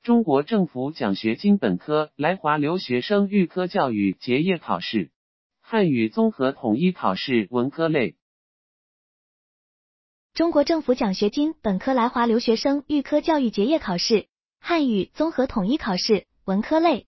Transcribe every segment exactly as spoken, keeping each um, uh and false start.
中国政府奖学金本科来华留学生预科教育结业考试，汉语综合统一考试文科类。 中国政府奖学金本科来华留学生预科教育结业考试，汉语综合统一考试文科类。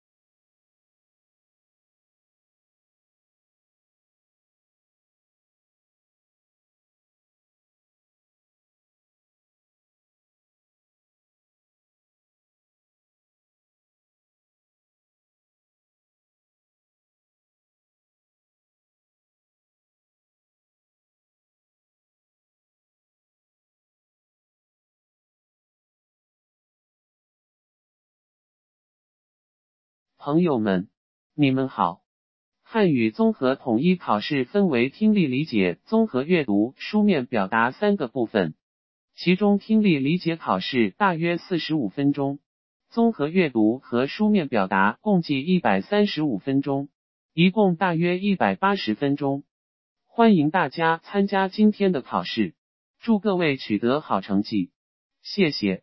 朋友们，你们好。汉语综合统一考试分为听力理解、综合阅读、书面表达三个部分，其中听力理解考试大约四十五分钟，综合阅读和书面表达共计一百三十五分钟，一共大约一百八十分钟。欢迎大家参加今天的考试，祝各位取得好成绩，谢谢。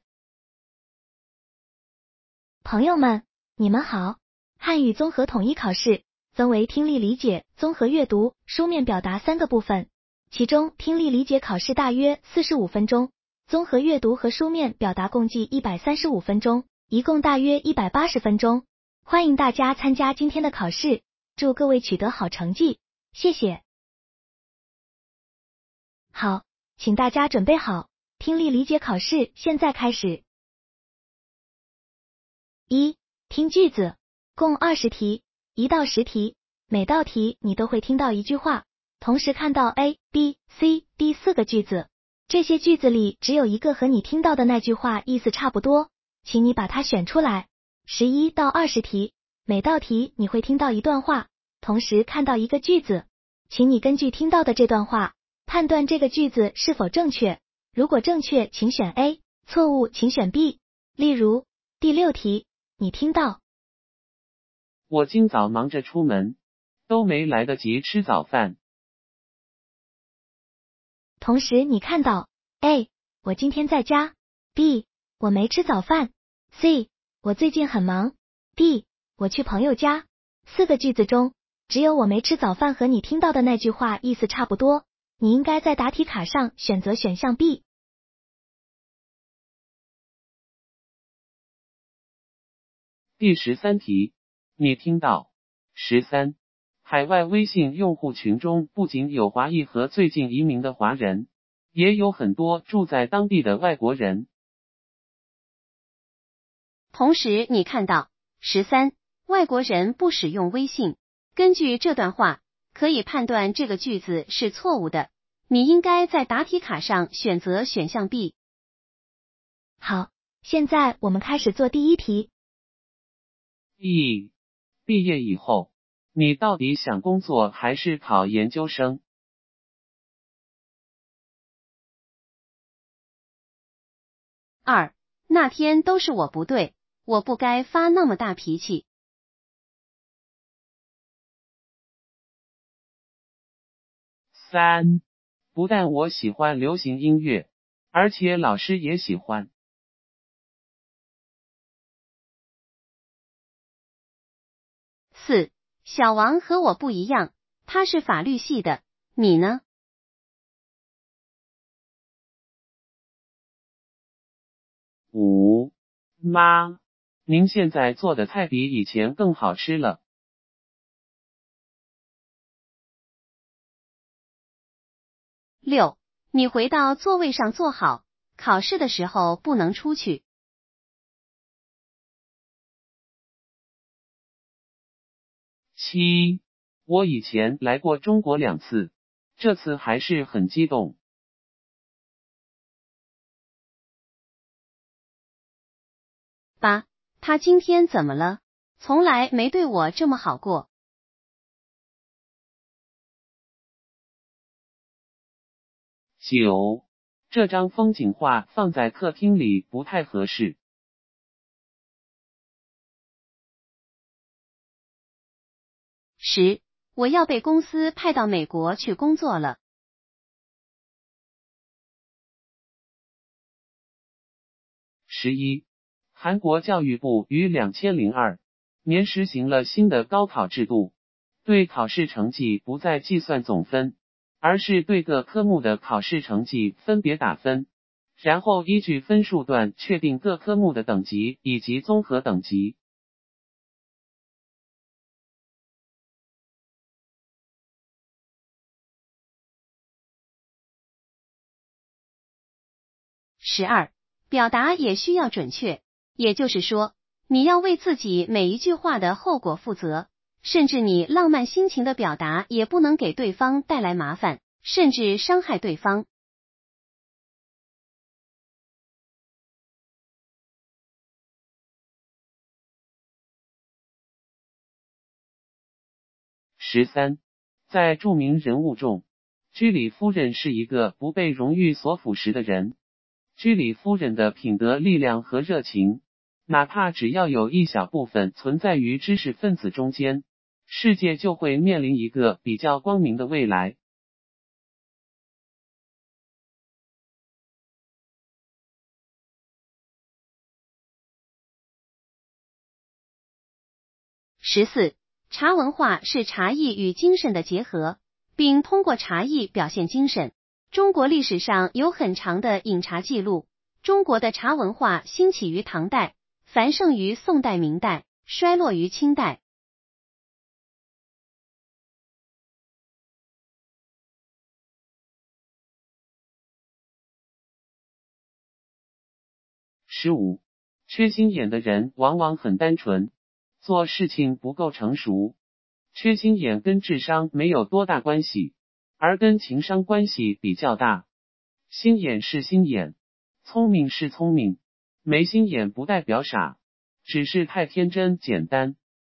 朋友们，你们好。汉语综合统一考试分为听力理解、综合阅读、书面表达三个部分，其中听力理解考试大约四十五分钟，综合阅读和书面表达共计一百三十五分钟，一共大约一百八十分钟。欢迎大家参加今天的考试，祝各位取得好成绩，谢谢。好，请大家准备好，听力理解考试现在开始。一、听句子，共二十题，一到十题，每道题你都会听到一句话，同时看到 A、B、C、D 四个句子，这些句子里只有一个和你听到的那句话意思差不多，请你把它选出来。十一到二十题，每道题你会听到一段话，同时看到一个句子，请你根据听到的这段话，判断这个句子是否正确，如果正确请选 A， 错误请选 B。例如，第六题，你听到我今早忙着出门，都没来得及吃早饭。 同时你看到 A， 我今天在家， B， 我没吃早饭， C， 我最近很忙， D， 我去朋友家。四个句子中，只有我没吃早饭和你听到的那句话意思差不多，你应该在答题卡上选择选项 B。 第十三题，你听到。十三，海外微信用户群中不仅有华裔和最近移民的华人，也有很多住在当地的外国人。 同时你看到。十三，外国人不使用微信。根据这段话，可以判断这个句子是错误的，你应该在答题卡上选择选项 B。 好，现在我们开始做第一题。 一、毕业以后，你到底想工作还是考研究生？ 二、那天都是我不对，我不该发那么大脾气。 三、不但我喜欢流行音乐，而且老师也喜欢。 四、小王和我不一样，他是法律系的，你呢？ 五、妈，您现在做的菜比以前更好吃了。 六、你回到座位上坐好，考试的时候不能出去。 七、我以前来过中国两次，这次还是很激动。 八、他今天怎么了？从来没对我这么好过。 九、这张风景画放在客厅里不太合适。 十、我要被公司派到美国去工作了。 十一、 韩国教育部于二零零二年实行了新的高考制度，对考试成绩不再计算总分，而是对各科目的考试成绩分别打分，然后依据分数段确定各科目的等级以及综合等级。 十二，表达也需要准确，也就是说，你要为自己每一句话的后果负责，甚至你浪漫心情的表达也不能给对方带来麻烦，甚至伤害对方。 十三，在著名人物中，居里夫人是一个不被荣誉所腐蚀的人。居里夫人的品德、力量和热情，哪怕只要有一小部分存在于知识分子中间，世界就会面临一个比较光明的未来。 十四，茶文化是茶艺与精神的结合，并通过茶艺表现精神。中国历史上有很长的饮茶记录，中国的茶文化兴起于唐代，繁盛于宋代、明代，衰落于清代。 十五，缺心眼的人往往很单纯，做事情不够成熟。缺心眼跟智商没有多大关系，而跟情商关系比较大。心眼是心眼，聪明是聪明，没心眼不代表傻，只是太天真简单。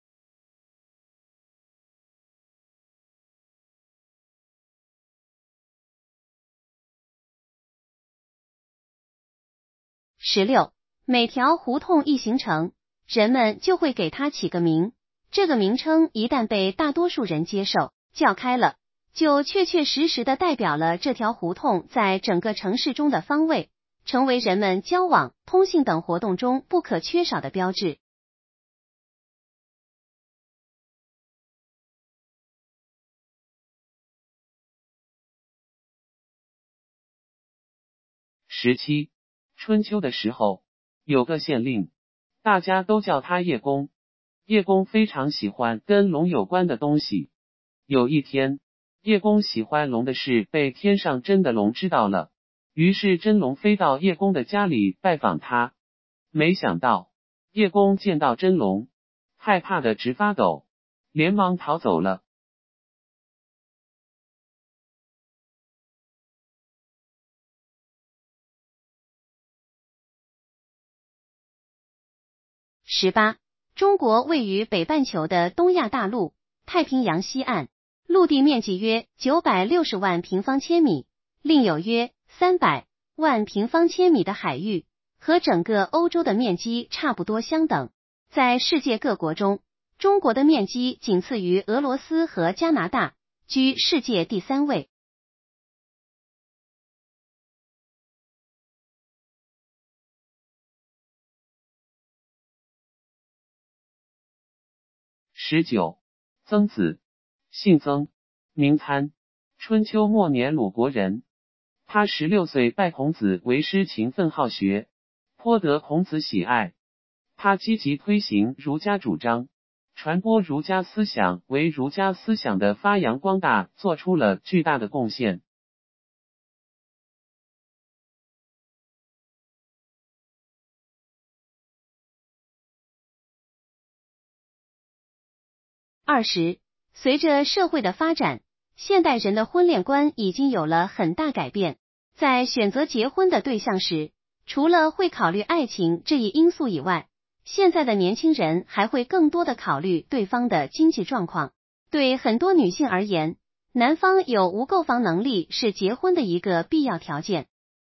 十六，每条胡同一形成，人们就会给它起个名，这个名称一旦被大多数人接受，叫开了，就确确实实的代表了这条胡同在整个城市中的方位，成为人们交往、通信等活动中不可缺少的标志。 十七，春秋的时候，有个县令，大家都叫他叶公。叶公非常喜欢跟龙有关的东西。有一天，叶公喜欢龙的事被天上真的龙知道了，于是真龙飞到叶公的家里拜访他。没想到，叶公见到真龙，害怕的直发抖，连忙逃走了。 十八，中国位于北半球的东亚大陆，太平洋西岸，陆地面积约九百六十万平方千米，另有约三百万平方千米的海域，和整个欧洲的面积差不多相等。在世界各国中，中国的面积仅次于俄罗斯和加拿大，居世界第三位。 十九，曾子，姓曾，名参，春秋末年鲁国人。他十六岁拜孔子为师，勤奋好学，颇得孔子喜爱。他积极推行儒家主张，传播儒家思想，为儒家思想的发扬光大做出了巨大的贡献。 二十，随着社会的发展，现代人的婚恋观已经有了很大改变。在选择结婚的对象时，除了会考虑爱情这一因素以外，现在的年轻人还会更多的考虑对方的经济状况。对很多女性而言，男方有无购房能力是结婚的一个必要条件。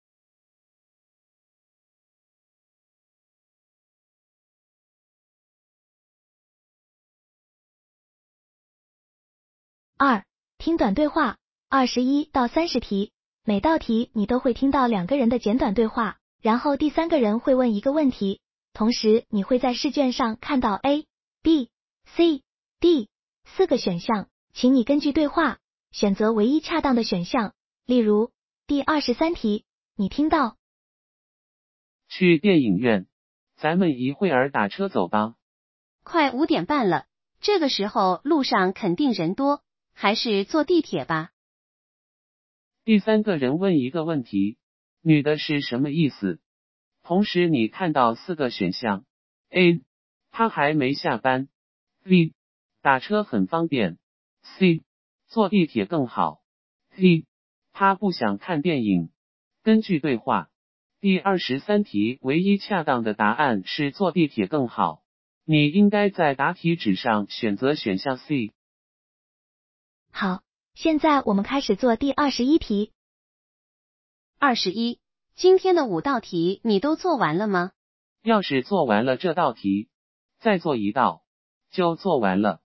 二、听短对话，二十一到三十题，每道题你都会听到两个人的简短对话，然后第三个人会问一个问题， 同时你会在试卷上看到 A、B、C、D 四个选项，请你根据对话选择唯一恰当的选项。例如第二十三题，你听到去电影院，咱们一会儿打车走吧。 快五点半了，这个时候路上肯定人多，还是坐地铁吧。 第三个人问一个问题，女的是什么意思？同时你看到四个选项 A 她还没下班， B 打车很方便， C 坐地铁更好， D 她不想看电影。根据对话，第二十三题唯一恰当的答案是坐地铁更好，你应该在答题纸上选择选项 C。 好，现在我们开始做第二十一题。 二十一，今天的五道题你都做完了吗？ 要是做完了这道题，再做一道，就做完了。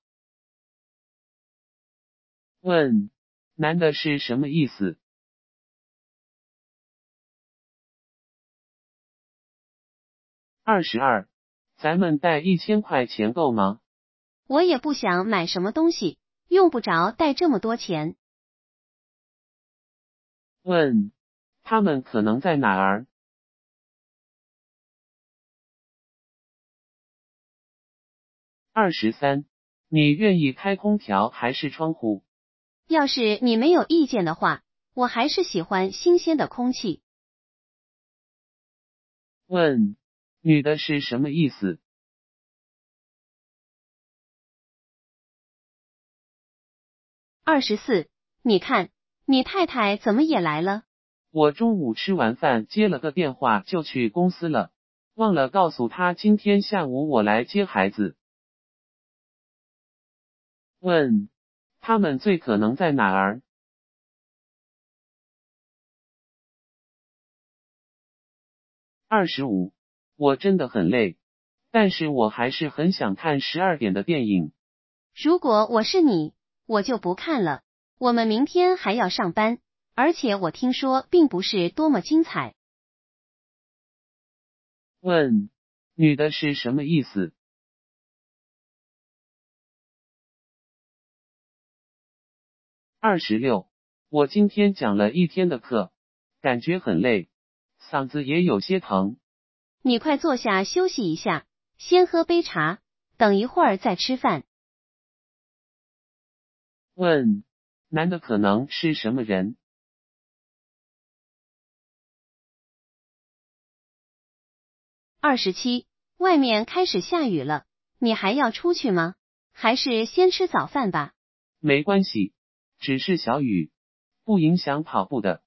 问，男的是什么意思？二十二，咱们带一千块钱够吗？ 我也不想买什么东西，用不着带这么多钱。 问，他们可能在哪儿？二十三，你愿意开空调还是窗户？ 要是你没有意见的话，我还是喜欢新鲜的空气。 问，女的是什么意思？ 二十四，你看，你太太怎么也来了？ 我中午吃完饭接了个电话就去公司了，忘了告诉她今天下午我来接孩子。问，他们最可能在哪儿？二十五，我真的很累，但是我还是很想看十二点的电影。 如果我是你，我就不看了。我们明天还要上班，而且我听说并不是多么精彩。 问，女的是什么意思？二十六，我今天讲了一天的课，感觉很累，嗓子也有些疼。 你快坐下休息一下，先喝杯茶，等一会儿再吃饭。 问，男的可能是什么人？ 二十七，外面开始下雨了，你还要出去吗？还是先吃早饭吧？ 没关系，只是小雨，不影响跑步的。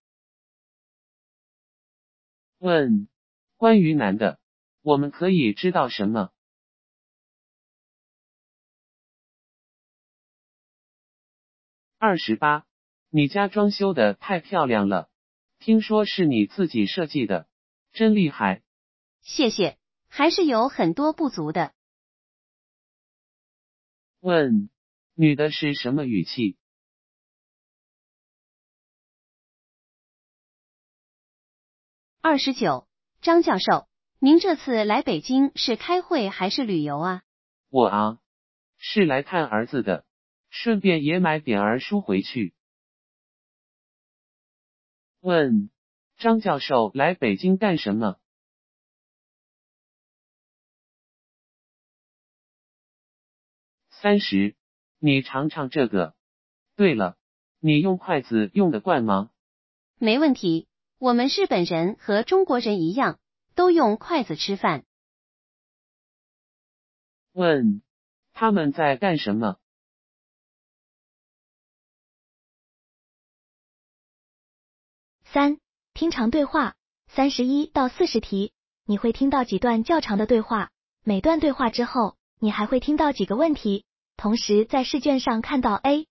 问，关于男的，我们可以知道什么？二十八，你家装修的太漂亮了，听说是你自己设计的，真厉害。 谢谢，还是有很多不足的。 问，女的是什么语气？ 二十九，张教授，您这次来北京是开会还是旅游啊？ 我啊，是来看儿子的，顺便也买点儿书回去。问，张教授来北京干什么？三十，你尝尝这个。对了，你用筷子用得惯吗？ 没问题，我们日本人和中国人一样，都用筷子吃饭。 问，他们在干什么？ 三、听长对话，三十一到四十题，你会听到几段较长的对话，每段对话之后，你还会听到几个问题，同时在试卷上看到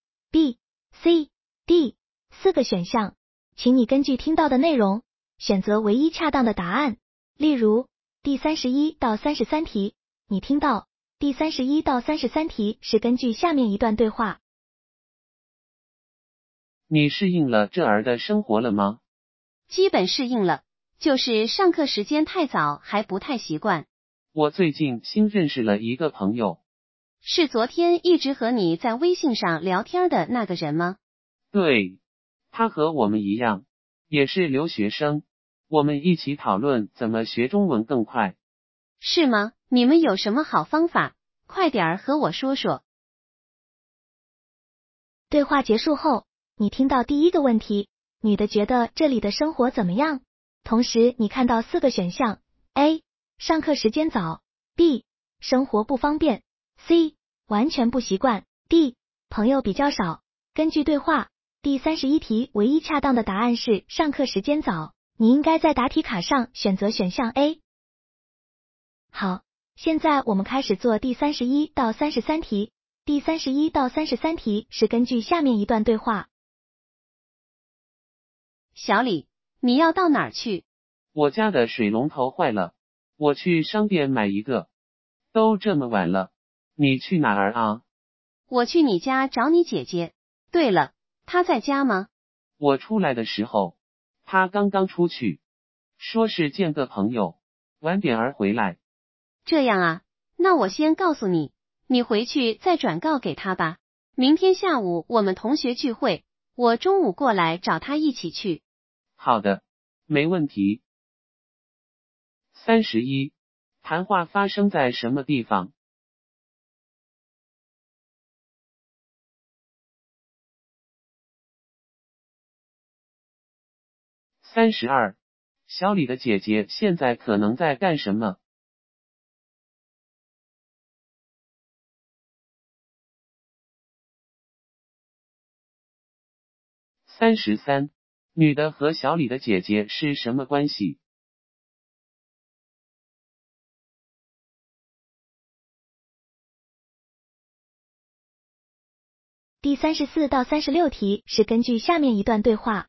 A、B、C、D 四个选项，请你根据听到的内容，选择唯一恰当的答案。例如，第三十一到三十三题，你听到第三十一到三十三题是根据下面一段对话。 你适应了这儿的生活了吗？ 基本适应了，就是上课时间太早还不太习惯。 我最近新认识了一个朋友。 是昨天一直和你在微信上聊天的那个人吗？ 对，他和我们一样，也是留学生，我们一起讨论怎么学中文更快。 是吗？你们有什么好方法？快点儿和我说说。 对话结束后，你听到第一个问题，女的觉得这里的生活怎么样？同时你看到四个选项 ：A. 上课时间早 ；B. 生活不方便 ；C. 完全不习惯 ；D. 朋友比较少。根据对话，第三十一题唯一恰当的答案是上课时间早，你应该在答题卡上选择选项 A。好，现在我们开始做第三十一到三十三题。第三十一到三十三题是根据下面一段对话。 小李，你要到哪儿去？ 我家的水龙头坏了，我去商店买一个。都这么晚了，你去哪儿啊？ 我去你家找你姐姐。对了，她在家吗？ 我出来的时候，她刚刚出去，说是见个朋友，晚点儿回来。 这样啊，那我先告诉你，你回去再转告给她吧。明天下午我们同学聚会，我中午过来找她一起去。 好的，没问题。三十一，谈话发生在什么地方？三十二，小李的姐姐现在可能在干什么？三十三，女的和小李的姐姐是什么关系？ 第三十四到三十六题是根据下面一段对话。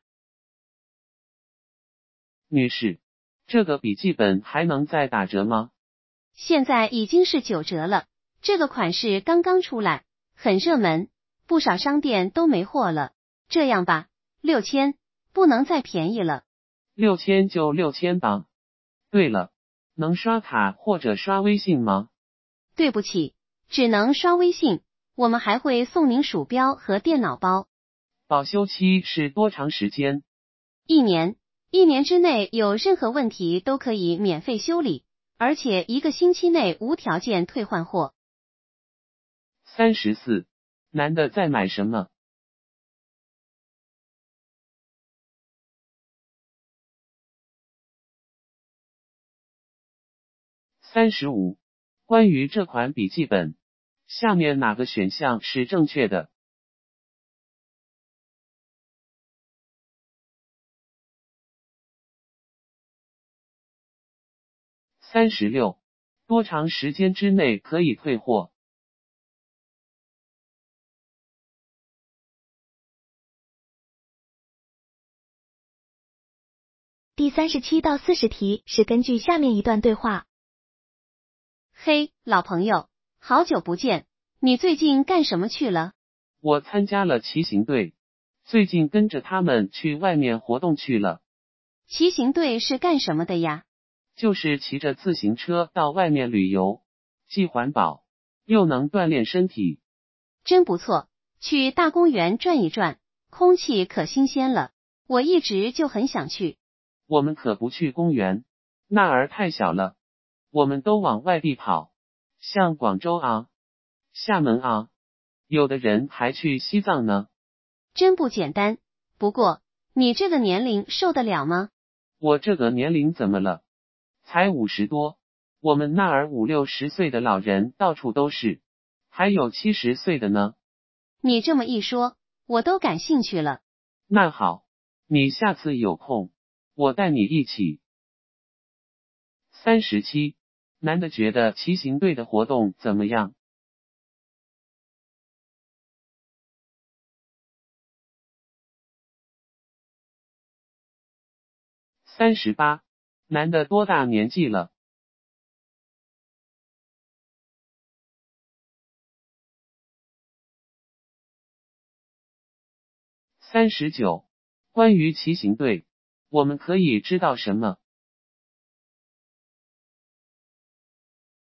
女士，这个笔记本还能再打折吗？ 现在已经是九折了，这个款式刚刚出来，很热门，不少商店都没货了。这样吧，六千，不能再便宜了。 六千就六千吧。对了，能刷卡或者刷微信吗？ 对不起，只能刷微信，我们还会送您鼠标和电脑包。 保修期是多长时间？ 一年，一年之内有任何问题都可以免费修理，而且一个星期内无条件退换货。 三十四，男的在买什么？三十五，关于这款笔记本，下面哪个选项是正确的？三十六，多长时间之内可以退货？ 第三十七到四十题是根据下面一段对话。 嘿，老朋友，好久不见，你最近干什么去了？ 我参加了骑行队，最近跟着他们去外面活动去了。 骑行队是干什么的呀？ 就是骑着自行车到外面旅游，既环保，又能锻炼身体。 真不错，去大公园转一转，空气可新鲜了，我一直就很想去。 我们可不去公园，那儿太小了，我们都往外地跑，像广州啊、厦门啊，有的人还去西藏呢。 真不简单，不过你这个年龄受得了吗？ 我这个年龄怎么了？才五十多，我们那儿五六十岁的老人到处都是，还有七十岁的呢。 你这么一说，我都感兴趣了。 那好，你下次有空，我带你一起。三十七，男的觉得骑行队的活动怎么样？三十八，男的多大年纪了？三十九，关于骑行队，我们可以知道什么？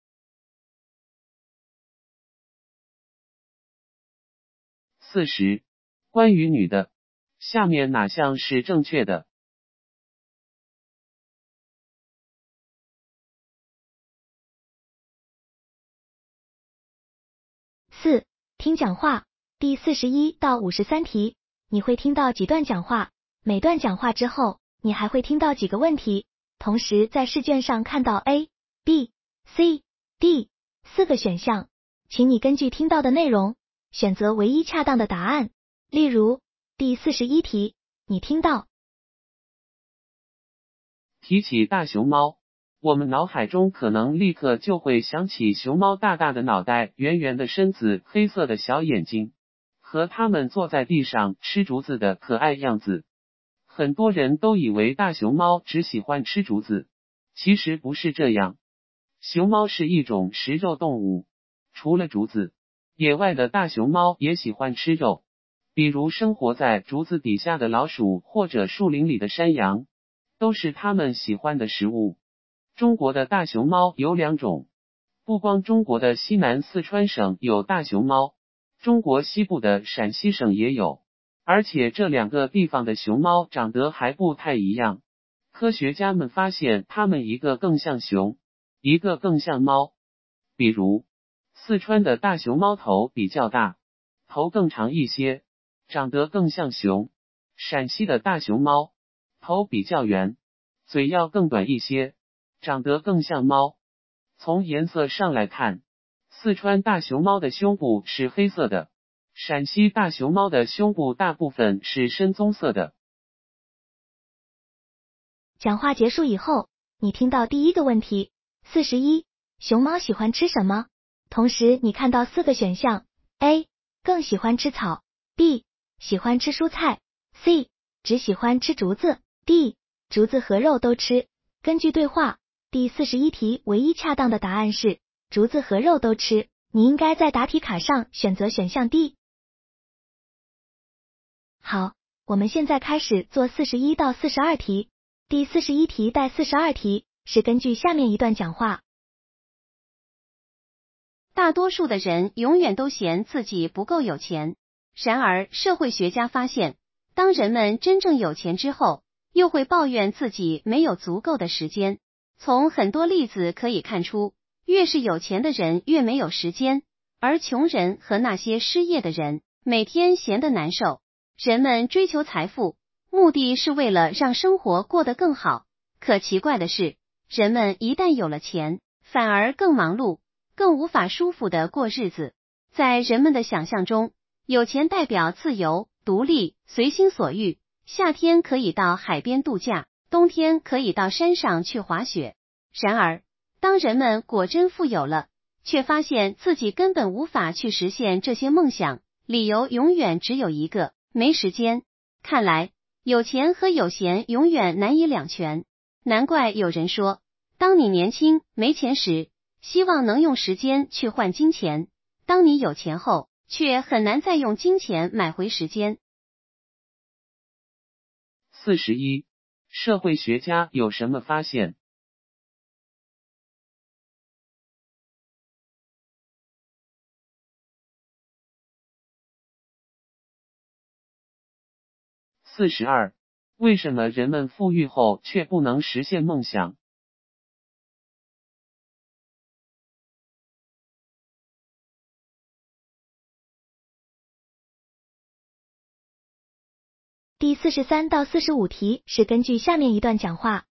四十、关于女的，下面哪项是正确的？ 四、听讲话。第四十一到五十三题，你会听到几段讲话？每段讲话之后，你还会听到几个问题？同时在试卷上看到 A、B、C、D 四个选项，请你根据听到的内容，选择唯一恰当的答案。例如，第四十一题，你听到提起大熊猫，我们脑海中可能立刻就会想起熊猫大大的脑袋、圆圆的身子、黑色的小眼睛，和它们坐在地上吃竹子的可爱样子。很多人都以为大熊猫只喜欢吃竹子，其实不是这样。熊猫是一种食肉动物，除了竹子，野外的大熊猫也喜欢吃肉，比如生活在竹子底下的老鼠或者树林里的山羊，都是它们喜欢的食物。中国的大熊猫有两种，不光中国的西南四川省有大熊猫，中国西部的陕西省也有，而且这两个地方的熊猫长得还不太一样。科学家们发现它们一个更像熊，一个更像猫。比如，四川的大熊猫头比较大，头更长一些，长得更像熊；陕西的大熊猫头比较圆，嘴要更短一些，长得更像猫。从颜色上来看，四川大熊猫的胸部是黑色的，陕西大熊猫的胸部大部分是深棕色的。 讲话结束以后，你听到第一个问题，四十一，熊猫喜欢吃什么？同时你看到四个选项 A 更喜欢吃草， B 喜欢吃蔬菜， C 只喜欢吃竹子， D 竹子和肉都吃。根据对话，第四十一题唯一恰当的答案是竹子和肉都吃，你应该在答题卡上选择选项 D。 好，我们现在开始做四十一到四十二题。第四十一题带四十二题是根据下面一段讲话。 大多数的人永远都嫌自己不够有钱，然而社会学家发现，当人们真正有钱之后，又会抱怨自己没有足够的时间。从很多例子可以看出，越是有钱的人越没有时间，而穷人和那些失业的人每天闲得难受。人们追求财富，目的是为了让生活过得更好，可奇怪的是，人们一旦有了钱，反而更忙碌，更无法舒服地过日子。在人们的想象中，有钱代表自由、独立、随心所欲，夏天可以到海边度假，冬天可以到山上去滑雪。然而，当人们果真富有了，却发现自己根本无法去实现这些梦想，理由永远只有一个：没时间。看来，有钱和有闲永远难以两全。难怪有人说，当你年轻没钱时，希望能用时间去换金钱；当你有钱后，却很难再用金钱买回时间。 四十一，社会学家有什么发现？四十二，为什么人们富裕后却不能实现梦想？ 第四十三到四十五题是根据下面一段讲话。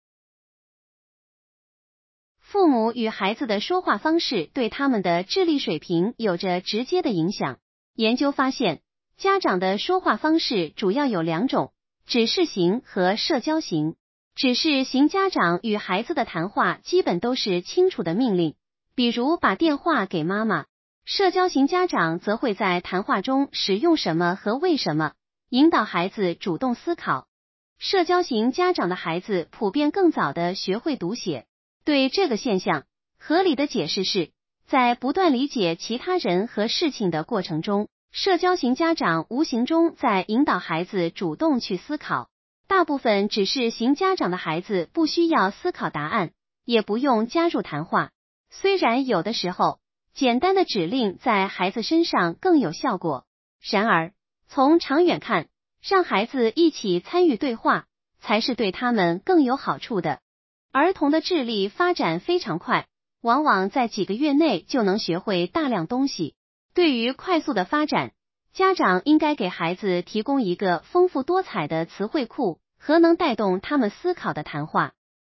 父母与孩子的说话方式对他们的智力水平有着直接的影响。研究发现，家长的说话方式主要有两种：指示型和社交型。指示型家长与孩子的谈话基本都是清楚的命令，比如把电话给妈妈。社交型家长则会在谈话中使用什么和为什么，引导孩子主动思考。社交型家长的孩子普遍更早地学会读写。对这个现象，合理的解释是，在不断理解其他人和事情的过程中，社交型家长无形中在引导孩子主动去思考。大部分指示型家长的孩子不需要思考答案，也不用加入谈话。虽然有的时候，简单的指令在孩子身上更有效果，然而， 从长远看，让孩子一起参与对话，才是对他们更有好处的。儿童的智力发展非常快，往往在几个月内就能学会大量东西。对于快速的发展，家长应该给孩子提供一个丰富多彩的词汇库和能带动他们思考的谈话。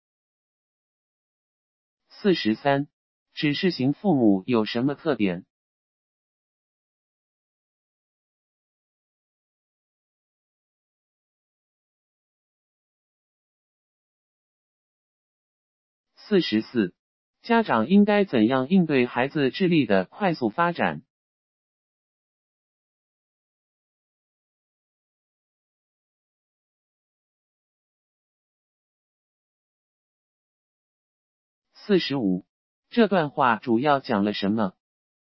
四十三，指示型父母有什么特点？四十四，家长应该怎样应对孩子智力的快速发展？四十五，这段话主要讲了什么？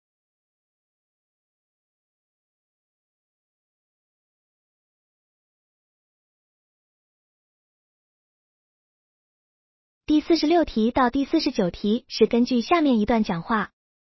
第四十六题到第四十九题是根据下面一段讲话。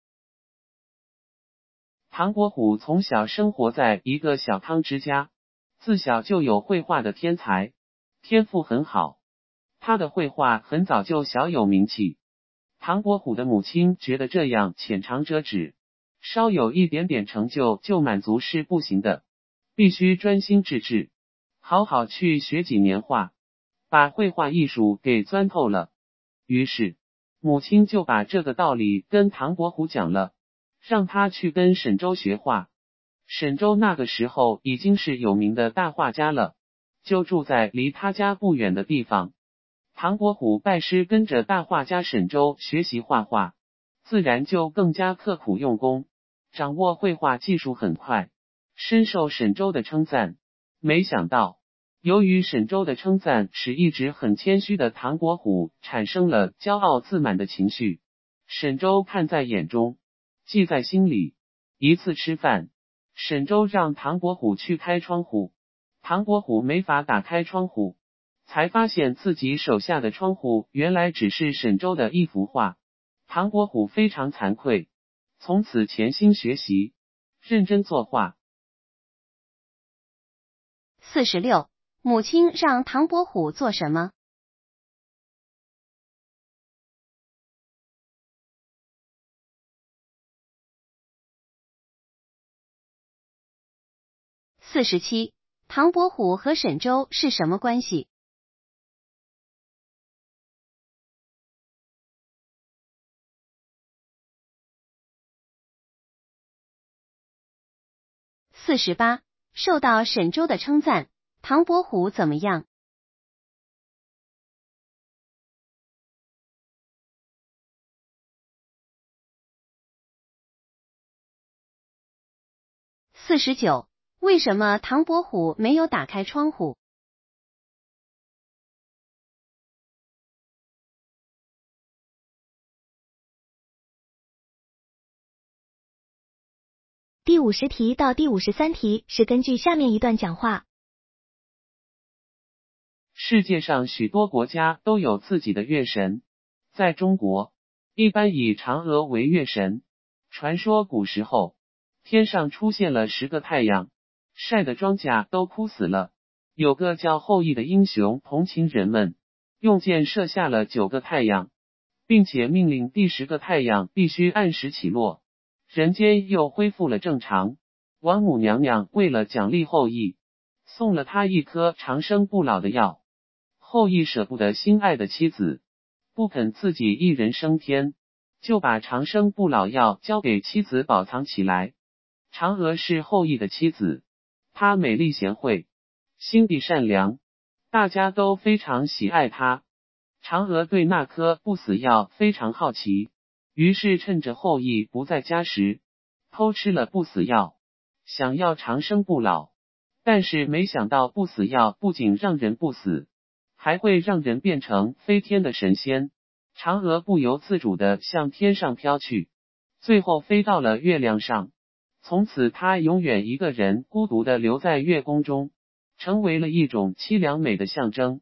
唐伯虎从小生活在一个小康之家，自小就有绘画的天才，天赋很好。他的绘画很早就小有名气。唐伯虎的母亲觉得这样浅尝辄止，稍有一点点成就就满足是不行的，必须专心致志，好好去学几年画，把绘画艺术给钻透了。于是，母亲就把这个道理跟唐伯虎讲了，让他去跟沈周学画。沈周那个时候已经是有名的大画家了，就住在离他家不远的地方。唐伯虎拜师跟着大画家沈周学习画画，自然就更加刻苦用功，掌握绘画技术很快，深受沈周的称赞。没想到，由于沈周的称赞，使一直很谦虚的唐伯虎产生了骄傲自满的情绪。沈周看在眼中，记在心里。一次吃饭，沈周让唐伯虎去开窗户，唐伯虎没法打开窗户，才发现自己手下的窗户原来只是沈周的一幅画。唐伯虎非常惭愧，从此潜心学习，认真作画。 四十六，母亲让唐伯虎做什么？四十七，唐伯虎和沈周是什么关系？四十八，受到沈周的称赞，唐伯虎怎么样？四十九，为什么唐伯虎没有打开窗户？ 第五十题到第五十三题是根据下面一段讲话。 世界上许多国家都有自己的月神，在中国，一般以嫦娥为月神。传说古时候，天上出现了十个太阳，晒的庄稼都枯死了。有个叫后羿的英雄同情人们，用箭射下了九个太阳，并且命令第十个太阳必须按时起落，人间又恢复了正常。王母娘娘为了奖励后羿，送了他一颗长生不老的药。后羿舍不得心爱的妻子，不肯自己一人升天，就把长生不老药交给妻子保藏起来。嫦娥是后羿的妻子，她美丽贤惠，心地善良，大家都非常喜爱她。嫦娥对那颗不死药非常好奇，于是趁着后羿不在家时，偷吃了不死药，想要长生不老。但是没想到不死药不仅让人不死，还会让人变成飞天的神仙。嫦娥不由自主地向天上飘去，最后飞到了月亮上。从此她永远一个人孤独地留在月宫中，成为了一种凄凉美的象征。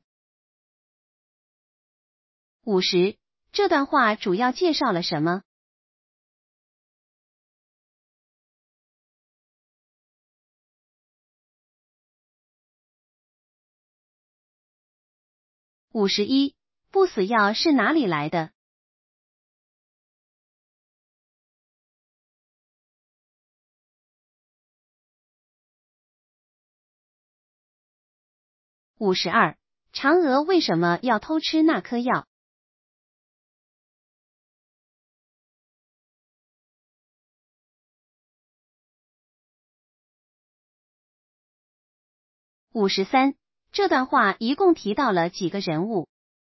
五十，这段话主要介绍了什么？ 五十一，不死药是哪里来的？五十二，嫦娥为什么要偷吃那颗药？五十三，这段话一共提到了几个人物？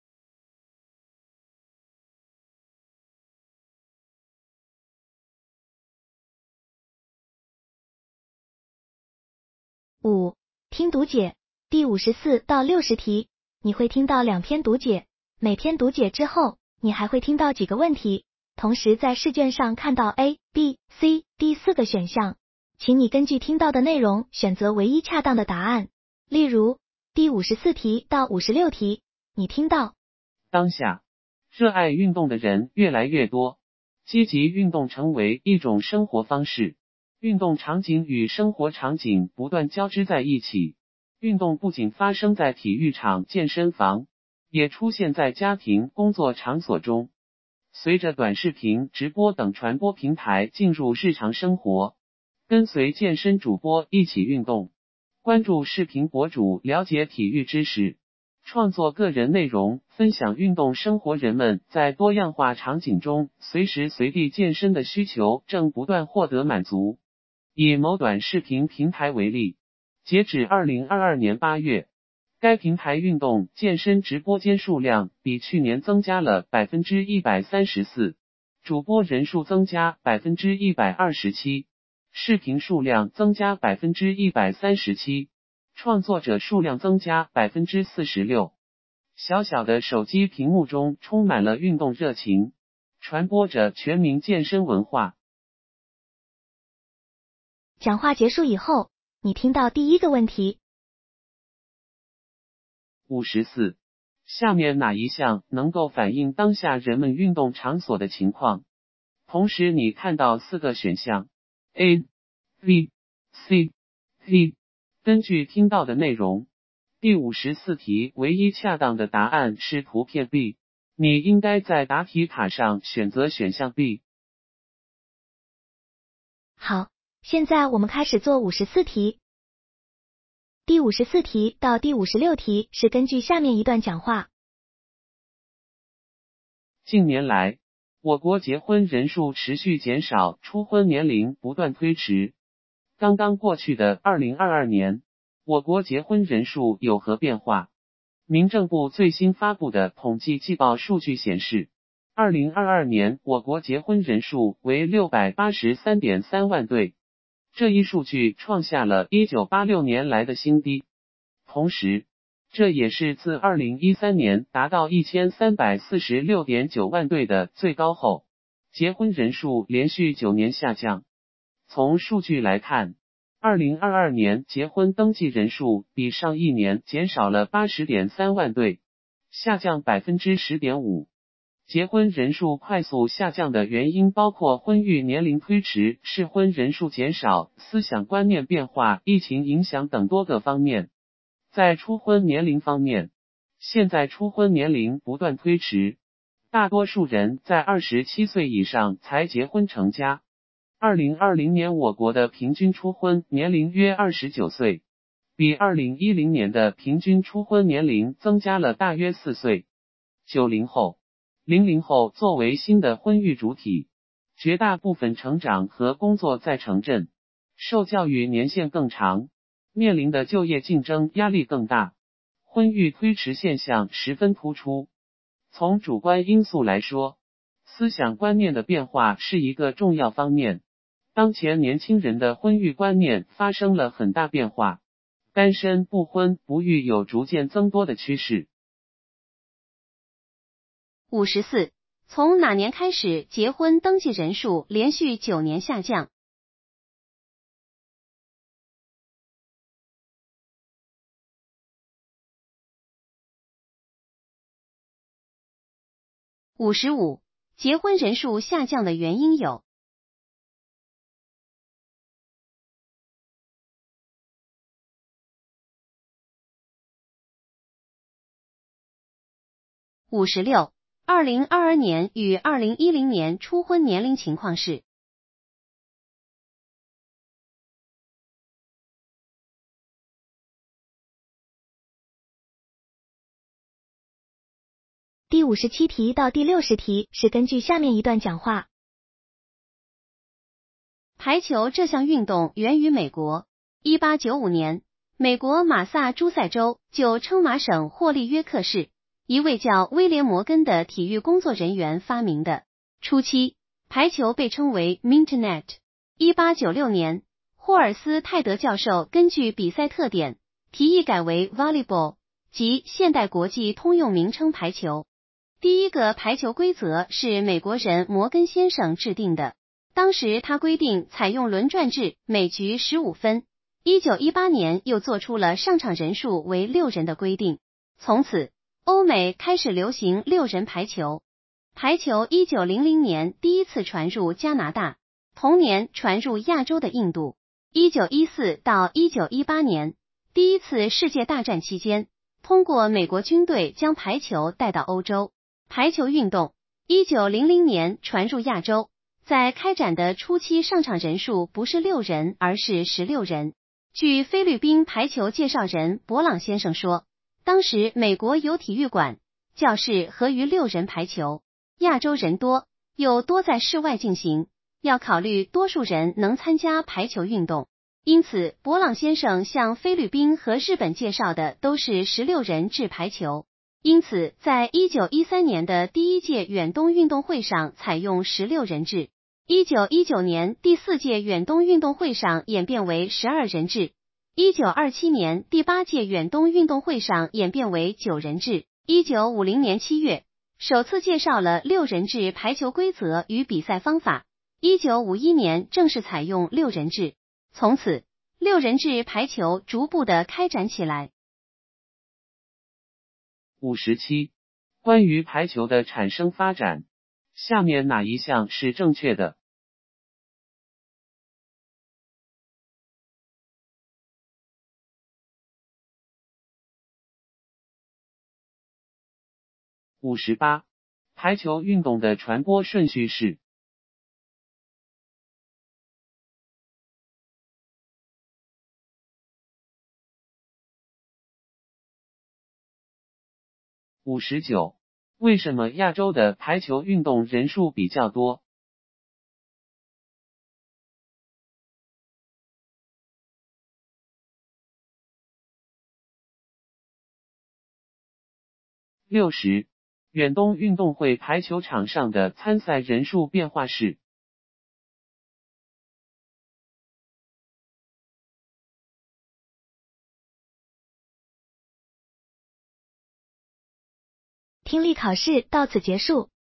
五、听读解，第五十四到六十题，你会听到两篇读解，每篇读解之后，你还会听到几个问题，同时在试卷上看到 A、B、C、D 四个选项，请你根据听到的内容选择唯一恰当的答案。例如，第五十四题到五十六题，你听到当下，热爱运动的人越来越多，积极运动成为一种生活方式。运动场景与生活场景不断交织在一起，运动不仅发生在体育场、健身房，也出现在家庭、工作场所中。随着短视频、直播等传播平台进入日常生活，跟随健身主播一起运动，关注视频博主，了解体育知识，创作个人内容，分享运动生活，人们在多样化场景中随时随地健身的需求正不断获得满足。以某短视频平台为例，截止二零二二年八月，该平台运动健身直播间数量比去年增加了 百分之一百三十四， 主播人数增加 百分之一百二十七， 视频数量增加 百分之一百三十七， 创作者数量增加 百分之四十六。 小小的手机屏幕中充满了运动热情，传播着全民健身文化。 讲话结束以后，你听到第一个问题。 五十四，下面哪一项能够反映当下人们运动场所的情况？同时你看到四个选项 A、B、C、D， 根据听到的内容，第五十四题唯一恰当的答案是图片 B， 你应该在答题卡上选择选项 B。 好，现在我们开始做五十四题。第五十四题到第五十六题是根据下面一段讲话。 近年来，我国结婚人数持续减少，初婚年龄不断推迟。刚刚过去的二零二二年，我国结婚人数有何变化？民政部最新发布的统计季报数据显示，二零二二年我国结婚人数为 六百八十三点三万对。这一数据创下了一九八六年来的新低，同时，这也是自二零一三年达到一千三百四十六点九万对的最高后，结婚人数连续九年下降。从数据来看，二零二二年结婚登记人数比上一年减少了 八十点三万对，下降 百分之十点五。结婚人数快速下降的原因包括婚育年龄推迟、适婚人数减少、思想观念变化、疫情影响等多个方面。在初婚年龄方面，现在初婚年龄不断推迟，大多数人在二十七岁以上才结婚成家。二零二零年我国的平均初婚年龄约二十九岁，比二零一零年的平均初婚年龄增加了大约四岁。九零后零零后作为新的婚育主体，绝大部分成长和工作在城镇，受教育年限更长，面临的就业竞争压力更大，婚育推迟现象十分突出。从主观因素来说，思想观念的变化是一个重要方面。当前年轻人的婚育观念发生了很大变化，单身、不婚、不育有逐渐增多的趋势。 五十四，从哪年开始结婚登记人数连续九年下降？五十五，结婚人数下降的原因有五十六，二零二二年与二零一零年初婚年龄情况是。 第五十七题到第六十题是根据下面一段讲话。 排球这项运动源于美国。一八九五年，美国马萨诸塞州就称马省霍利约克市一位叫威廉摩根的体育工作人员发明的。初期，排球被称为 Mintonette。一八九六年，霍尔斯泰德教授根据比赛特点，提议改为 Volleyball， 即现代国际通用名称排球。第一个排球规则是美国人摩根先生制定的，当时他规定采用轮转制，每局十五分。一九一八年又做出了上场人数为六人的规定，从此欧美开始流行六人排球。排球一九零零年第一次传入加拿大，同年传入亚洲的印度。一九一四到一九一八年，第一次世界大战期间，通过美国军队将排球带到欧洲。排球运动一九零零年传入亚洲，在开展的初期上场人数不是六人，而是十六人。据菲律宾排球介绍人博朗先生说，当时美国有体育馆、教室合于六人排球，亚洲人多，又多在室外进行，要考虑多数人能参加排球运动，因此博朗先生向菲律宾和日本介绍的都是十六人制排球。因此，在一九一三年的第一届远东运动会上采用十六人制，一九一九年第四届远东运动会上演变为十二人制，一九二七年第八届远东运动会上演变为九人制。一九五零年七月，首次介绍了六人制排球规则与比赛方法。一九五一年正式采用六人制，从此六人制排球逐步的开展起来。 五十七，关于排球的产生发展，下面哪一项是正确的？五十八，排球运动的传播顺序是？五十九，为什么亚洲的排球运动人数比较多？六十，远东运动会排球场上的参赛人数变化是？ 听力考试到此结束。